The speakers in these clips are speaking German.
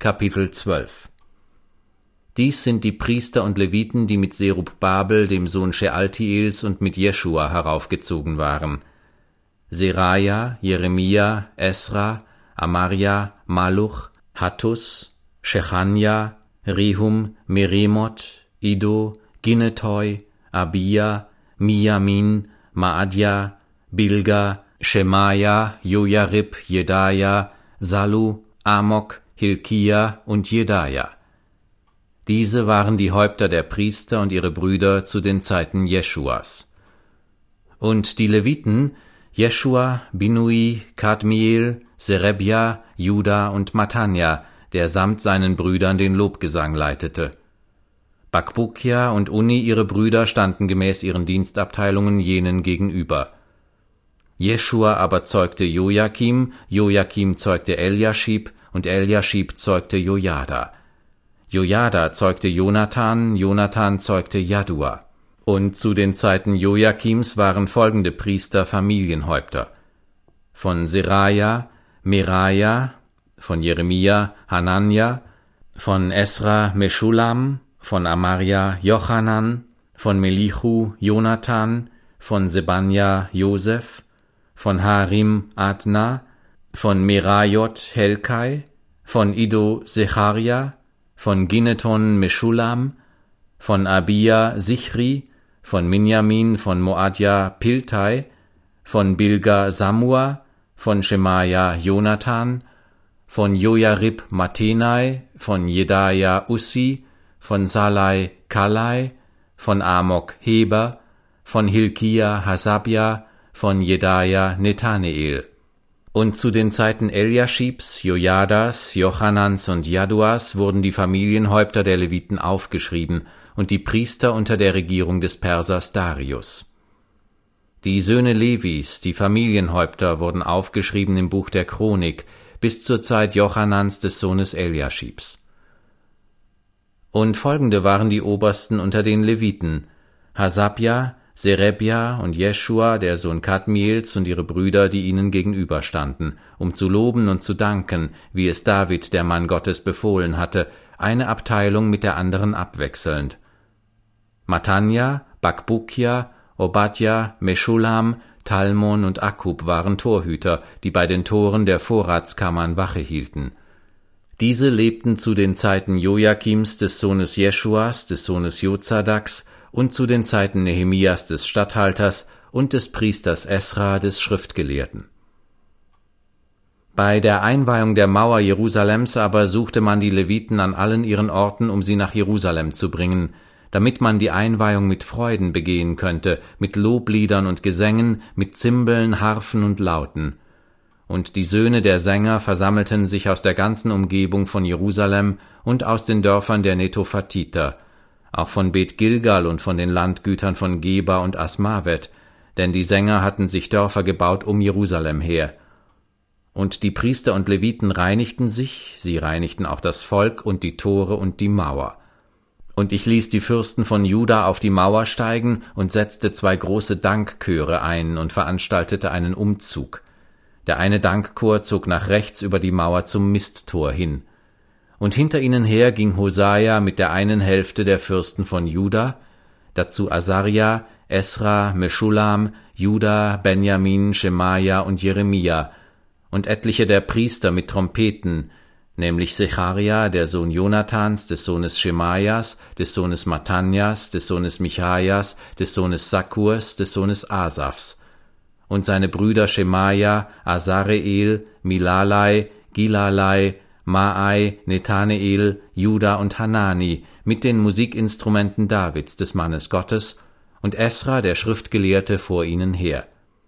Kapitel 12. Dies sind die Priester und Leviten, die mit Serubbabel, dem Sohn Shealtiels, und mit Jeschua heraufgezogen waren: Seraja, Jeremia, Esra, Amarja, Maluch, Hattus, Shechanja, Rehum, Meremoth, Iddo, Ginnethoi, Abia, Mijamin, Maadja, Bilga, Schemaja, Jojarib, Jedaja, Sallu, Amok, Hilkia und Jedaja. Diese waren die Häupter der Priester und ihre Brüder zu den Zeiten Jeschuas. Und die Leviten: Jeschua, Binui, Kadmiel, Serebja, Juda und Matanja, der samt seinen Brüdern den Lobgesang leitete. Bakbukia und Uni, ihre Brüder, standen gemäß ihren Dienstabteilungen jenen gegenüber. Jeschua aber zeugte Jojakim, Jojakim zeugte Eliaschib und Eliaschib zeugte Jojada. Jojada zeugte Jonathan, Jonathan zeugte Jaddua. Und zu den Zeiten Jojakims waren folgende Priester Familienhäupter: von Seraja, Meraja, von Jeremia, Hananja, von Esra, Meschulam, von Amarja, Jochanan, von Melichu, Jonathan, von Sebanja, Josef, von Harim, Adna, von Merajot, Helkai, von Iddo, Secharia, von Ginnethon, Meschulam, von Abia, Sichri, von Minjamin, von Moadja, Piltai, von Bilga, Samua, von Schemaja, Jonathan, von Jojarib, Matenai, von Jedaja, Ussi, von Salai, Kalai, von Amok, Heber, von Hilkia, Hasabja, von Jedaja, Nethaneel. Und zu den Zeiten Eliaschibs, Jojadas, Jochanans und Jadduas wurden die Familienhäupter der Leviten aufgeschrieben und die Priester unter der Regierung des Persers Darius. Die Söhne Levis, die Familienhäupter, wurden aufgeschrieben im Buch der Chronik bis zur Zeit Jochanans des Sohnes Eliaschibs. Und folgende waren die Obersten unter den Leviten: Hasabja, Serebja und Jeschua, der Sohn Kadmiels, und ihre Brüder, die ihnen gegenüberstanden, um zu loben und zu danken, wie es David, der Mann Gottes, befohlen hatte, eine Abteilung mit der anderen abwechselnd. Matanja, Bakbukia, Obadja, Meschulam, Talmon und Akkub waren Torhüter, die bei den Toren der Vorratskammern Wache hielten. Diese lebten zu den Zeiten Jojakims, des Sohnes Jeschuas, des Sohnes Jozadaks, und zu den Zeiten Nehemias des Statthalters und des Priesters Esra, des Schriftgelehrten. Bei der Einweihung der Mauer Jerusalems aber suchte man die Leviten an allen ihren Orten, um sie nach Jerusalem zu bringen, damit man die Einweihung mit Freuden begehen könnte, mit Lobliedern und Gesängen, mit Zimbeln, Harfen und Lauten. Und die Söhne der Sänger versammelten sich aus der ganzen Umgebung von Jerusalem und aus den Dörfern der Netophatiter, auch von Bet Gilgal und von den Landgütern von Geba und Asmavet, denn die Sänger hatten sich Dörfer gebaut um Jerusalem her. Und die Priester und Leviten reinigten sich, sie reinigten auch das Volk und die Tore und die Mauer. Und ich ließ die Fürsten von Juda auf die Mauer steigen und setzte 2 große Dankchöre ein und veranstaltete einen Umzug. Der eine Dankchor zog nach rechts über die Mauer zum Misttor hin. Und hinter ihnen her ging Hosaja mit der einen Hälfte der Fürsten von Juda, dazu Asarja, Esra, Meschulam, Juda, Benjamin, Schemaja und Jeremia, und etliche der Priester mit Trompeten, nämlich Secharia, der Sohn Jonathans, des Sohnes Schemajas, des Sohnes Mattanjas, des Sohnes Michajas, des Sohnes Sakkurs, des Sohnes Asafs, und seine Brüder Schemaja, Asareel, Milalai, Gilalai, Maai, Nethaneel, Juda und Hanani mit den Musikinstrumenten Davids, des Mannes Gottes, und Esra, der Schriftgelehrte, vor ihnen her.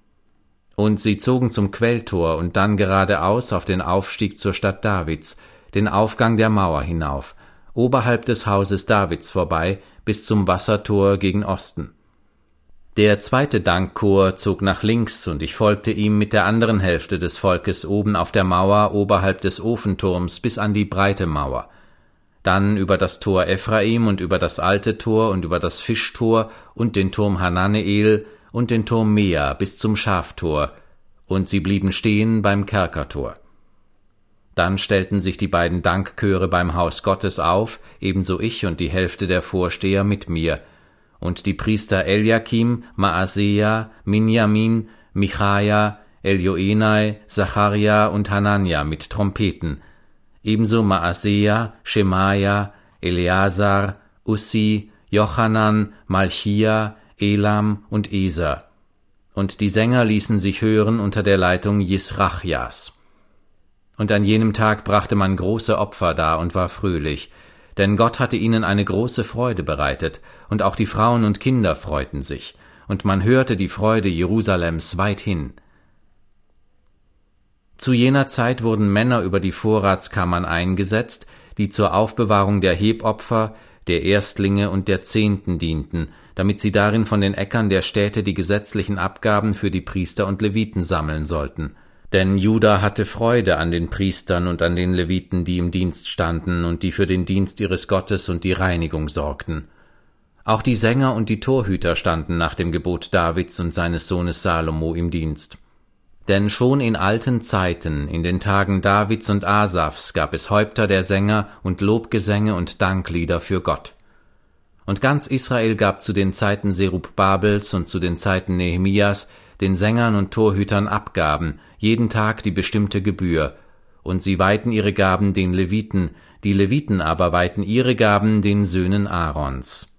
Und sie zogen zum Quelltor und dann geradeaus auf den Aufstieg zur Stadt Davids, den Aufgang der Mauer hinauf, oberhalb des Hauses Davids vorbei, bis zum Wassertor gegen Osten. Der zweite Dankchor zog nach links, und ich folgte ihm mit der anderen Hälfte des Volkes oben auf der Mauer oberhalb des Ofenturms bis an die breite Mauer, dann über das Tor Ephraim und über das alte Tor und über das Fischtor und den Turm Hananeel und den Turm Mea bis zum Schaftor, und sie blieben stehen beim Kerkertor. Dann stellten sich die beiden Dankchöre beim Haus Gottes auf, ebenso ich und die Hälfte der Vorsteher mit mir, und die Priester Eliakim, Maaseja, Minjamin, Michaja, Elioenai, Zacharia und Hanania mit Trompeten, ebenso Maaseja, Schemaja, Eleazar, Ussi, Jochanan, Malchia, Elam und Eser. Und die Sänger ließen sich hören unter der Leitung Jisrachjas. Und an jenem Tag brachte man große Opfer dar und war fröhlich, denn Gott hatte ihnen eine große Freude bereitet, und auch die Frauen und Kinder freuten sich, und man hörte die Freude Jerusalems weithin. Zu jener Zeit wurden Männer über die Vorratskammern eingesetzt, die zur Aufbewahrung der Hebopfer, der Erstlinge und der Zehnten dienten, damit sie darin von den Äckern der Städte die gesetzlichen Abgaben für die Priester und Leviten sammeln sollten. Denn Juda hatte Freude an den Priestern und an den Leviten, die im Dienst standen und die für den Dienst ihres Gottes und die Reinigung sorgten. Auch die Sänger und die Torhüter standen nach dem Gebot Davids und seines Sohnes Salomo im Dienst. Denn schon in alten Zeiten, in den Tagen Davids und Asafs, gab es Häupter der Sänger und Lobgesänge und Danklieder für Gott. Und ganz Israel gab zu den Zeiten Serubbabels und zu den Zeiten Nehemias den Sängern und Torhütern Abgaben, jeden Tag die bestimmte Gebühr, und sie weihten ihre Gaben den Leviten, die Leviten aber weihten ihre Gaben den Söhnen Aarons.